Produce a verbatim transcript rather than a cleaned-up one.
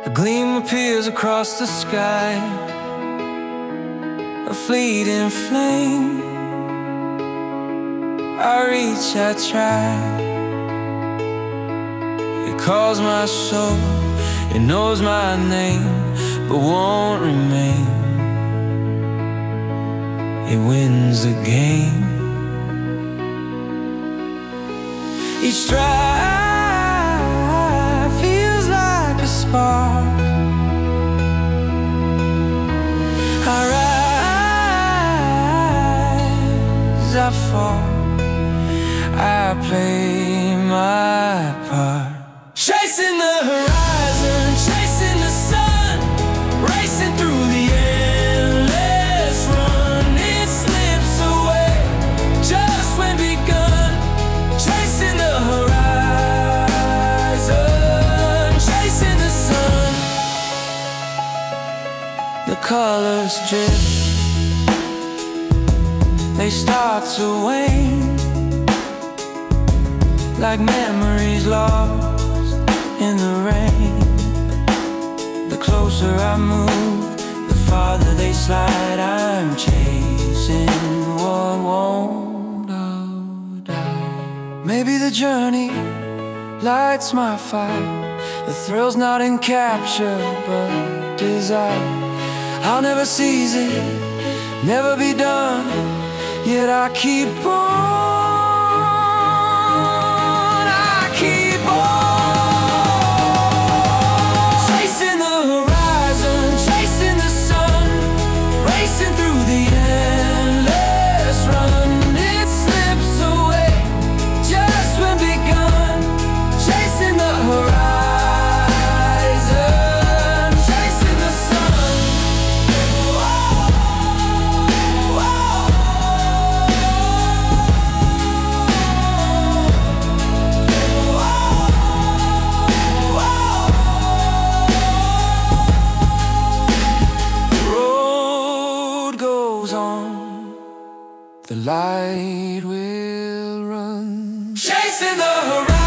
A gleam appears across the sky, a fleeting flame. I reach, I try. It calls my soul, it knows my name, but won't remain. It wins the game. Each stride feels like a spark. I rise, I fall, I play my part. Chasing the horizon, chasing the sun, racing through the endless run. It slips away just when begun. Chasing the horizon, chasing the sun. The colors drift, they start to wane, like memories lost in the rain. The closer I move, the farther they slide. I'm chasing what won't go down. Maybe the journey lights my fire. The thrill's not in capture, but desire. I'll never seize it, never be done, yet I keep on. The light will run, chasing the horizon.